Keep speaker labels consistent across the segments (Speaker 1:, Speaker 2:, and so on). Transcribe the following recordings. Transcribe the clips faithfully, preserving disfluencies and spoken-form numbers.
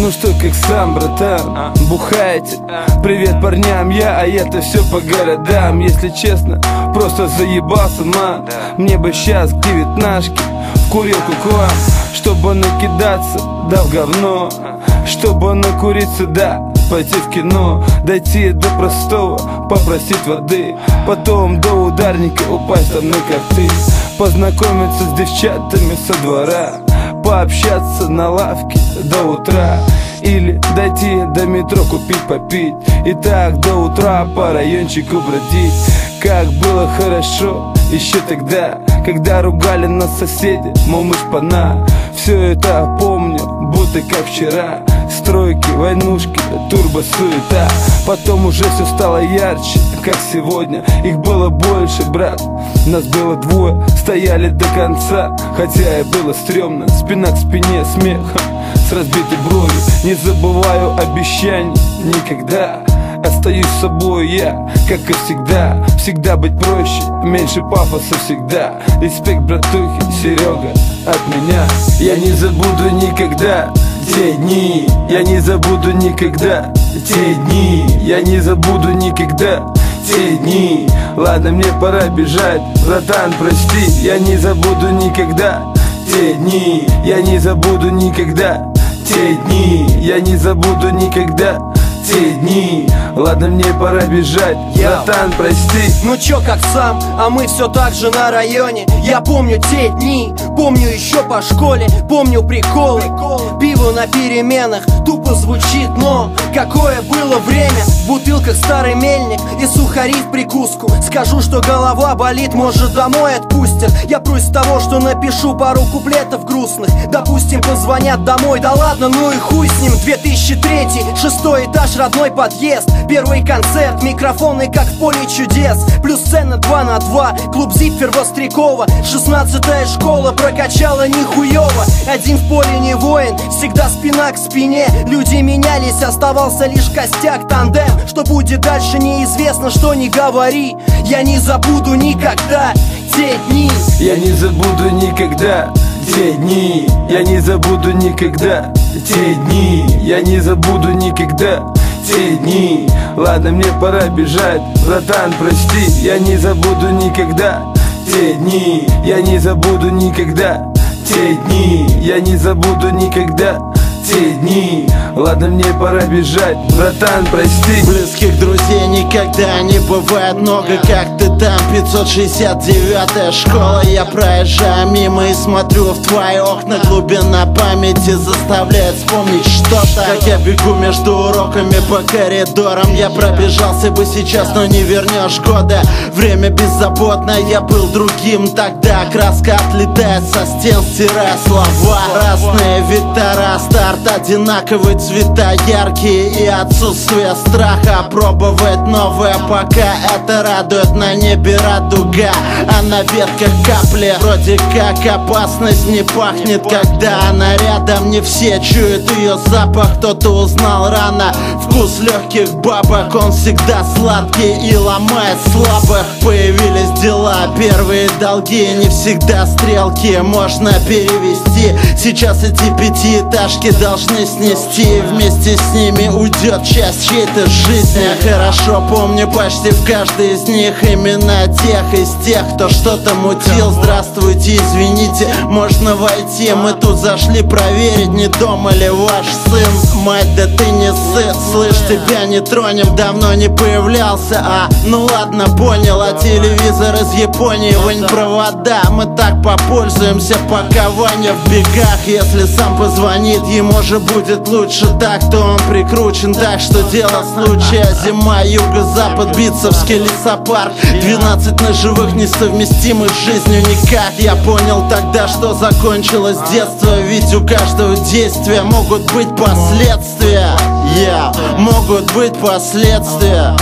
Speaker 1: Ну что, как сам, братан, бухаете? Привет парням, я, а я-то все по городам. Если честно, просто заебался, ман. Мне бы сейчас к девятнашке в курилку к вам, чтобы накидаться, да в говно, чтобы накуриться, да пойти в кино, дойти до простого, попросить воды, потом до ударника упасть там на коты, познакомиться с девчатами со двора, пообщаться на лавке до утра, или дойти до метро купить попить, и так до утра по райончику бродить. Как было хорошо еще тогда, когда ругали нас соседи, мол, мы шпана. Все это помню, будто как вчера. Стройки, войнушки, турбо-суета. Потом уже все стало ярче, как сегодня. Их было больше, брат, нас было двое, стояли до конца. Хотя и было стрёмно, спина к спине, смех с разбитой бровью. Не забываю обещаний никогда. Остаюсь собой я, как и всегда. Всегда быть проще, меньше пафоса всегда. Респект, братухи, Серега, от меня. Я не забуду никогда те дни. Я не забуду никогда те дни. Я не забуду никогда те дни. Ладно, мне пора бежать, братан, прости. Я не забуду никогда те дни. Я не забуду никогда те дни. Я не забуду никогда те дни. Ладно, мне пора бежать, братан, прости.
Speaker 2: Ну чё, как сам, а мы все так же на районе. Я помню те дни, помню еще по школе. Помню приколы, пиво на переменах тупо звучит, но какое было время. В бутылках старый мельник и сухари в прикуску. Скажу, что голова болит, может домой отпустят. Я прусь с того, что напишу пару куплетов грустных. Допустим, позвонят домой, да ладно, ну и хуй с ним. Две тысячи третий, шестой этаж, родной подъезд. Первый концерт, микрофоны как в поле чудес. Плюс сцена два на два, клуб Зипфер Вострякова. Шестнадцатая школа прокачала нихуево. Один в поле не воин, всегда спина к спине. Люди менялись, оставался лишь костяк, тандем. Что будет дальше, неизвестно, что не говори. Я не забуду никогда те дни.
Speaker 1: Я не забуду никогда те дни. Я не забуду никогда те дни. Я не забуду никогда те дни. Ладно, мне пора бежать, братан, прости. Я не забуду никогда те дни. Я не забуду никогда те дни. Я не забуду никогда те дни. Ладно, мне пора бежать, братан, прости.
Speaker 3: Близких друзей никогда не бывает много, как ты там. Пятьсот шестьдесят девятая школа. Я проезжаю мимо и смотрю в твои окна. Глубина памяти заставляет вспомнить что-то. Как я бегу между уроками по коридорам. Я пробежался бы сейчас, но не вернешь года. Время беззаботное, я был другим тогда. Краска отлетает со стен, стирая слова. Разные вектора, старт одинаковые, цвета яркие и отсутствие страха. Пробовать новое, пока это радует. На небе радуга, а на ветках капли. Вроде как опасность не пахнет, когда она рядом. Не все чуют ее запах, кто-то узнал рано. Вкус легких бабок, он всегда сладкий и ломает слабых. Появились дела, первые долги, не всегда стрелки можно перевести. Сейчас эти пятиэтажки должны снести, вместе с ними уйдет часть чьей-то жизни. Я хорошо помню почти в каждой из них имена тех из тех, кто что-то мутил. Здравствуйте, извините, можно войти? Мы тут зашли проверить, не дома ли ваш сын. Мать, да ты не сын, слышь, тебя не тронем, давно не появлялся. А, ну ладно, понял, а телевизор из Японии, вынь провода. Мы так попользуемся, пока Ваня в бегах. Если сам позвонит, ему же будет лучше так, то он прикручен. Так что дело случая, зима, юго-запад, Битцевский лесопарк. Двенадцать ножевых несовместимых с жизнью никак. Я понял тогда, что закончилось детство, ведь у каждого действия могут быть последствия. Yeah, могут быть последствия.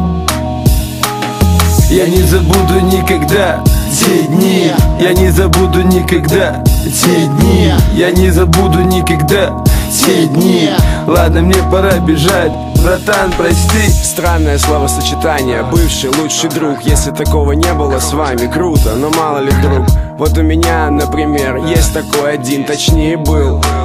Speaker 1: Я не забуду никогда те дни. Я не забуду никогда те дни. Я не забуду никогда те дни. Ладно, мне пора бежать, братан, прости.
Speaker 4: Странное словосочетание, бывший лучший друг. Если такого не было с вами, круто, но мало ли вдруг. Вот у меня, например, есть такой один, точнее был.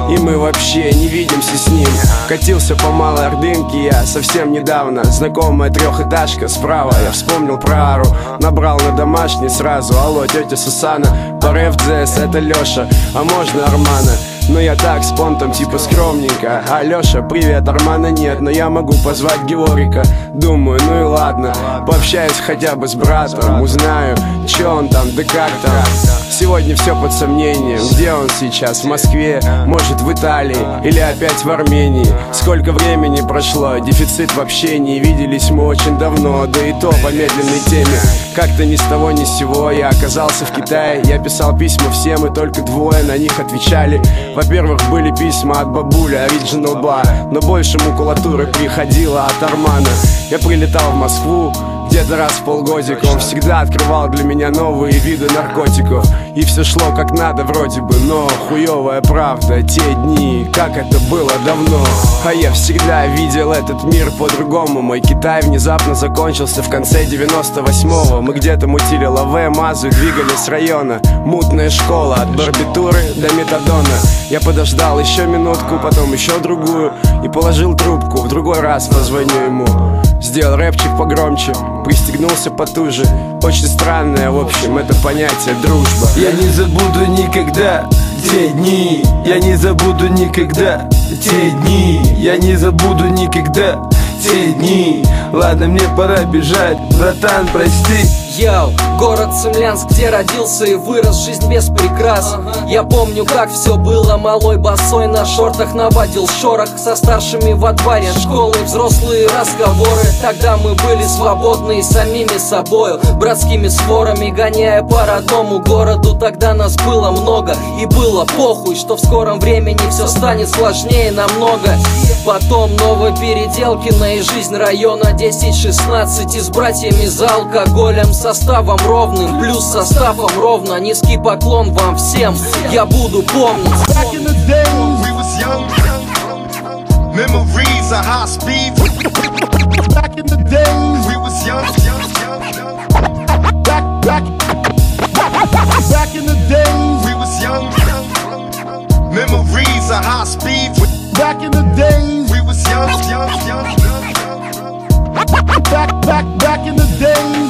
Speaker 4: и мы вообще не видимся с ним. Катился по Малой Ордынке я совсем недавно. Знакомая трехэтажка справа, я вспомнил про Ару. Набрал на домашний сразу: алло, тетя Сусана, по РФ-ДС, это Леша, а можно Армана? Но я так с понтом типа скромненько: Алёша, привет, Армана нет, но я могу позвать Георгика. Думаю, ну и ладно, пообщаюсь хотя бы с братом, узнаю, чё он там, да как там. Сегодня все под сомнением, где он сейчас, в Москве, может в Италии или опять в Армении. Сколько времени прошло, дефицит в общении, виделись мы очень давно, да и то по медленной теме. Как-то ни с того ни с сего я оказался в Китае. Я писал письма всем, и только двое на них отвечали. Во-первых, были письма от бабули Original Bar, но больше макулатуры приходило от Армана. Я прилетал в Москву где-то раз в полгодика. Он всегда открывал для меня новые виды наркотиков. И все шло как надо вроде бы, но хуевая правда, те дни, как это было давно. А я всегда видел этот мир по-другому. Мой Китай внезапно закончился в конце девяносто восьмого. Мы где-то мутили лаве, мазу, двигались с района. Мутная школа, от барбитуры до метадона. Я подождал еще минутку, потом еще другую, и положил трубку, в другой раз позвоню ему. Сделал рэпчик погромче, пристегнулся потуже. Очень странное, в общем, это понятие дружба.
Speaker 1: Я не забуду никогда те дни, я не забуду никогда те дни, я не забуду никогда те дни. Ладно, мне пора бежать, братан, прости.
Speaker 5: Йоу, город Цимлянск, где родился и вырос, жизнь без прикрас. Я помню, как все было, малой босой на шортах наводил шорох со старшими во дворе школы, взрослые разговоры. Тогда мы были свободны и самими собою, братскими сворами, гоняя по родному городу. Тогда нас было много и было похуй, что в скором времени все станет сложнее намного. Потом Новопеределкино и жизнь района десять шестнадцать, и с братьями за алкоголем, составом ровным, плюс составом ровно. Низкий поклон вам всем, я буду помнить.
Speaker 6: Back in the day, we was young. Memories of high speed. Back in the day, we was young. Back, back, back in the day, we was young. Memories of high speed. Back in the day, we was young, young, young, young. Back, back, back in the day.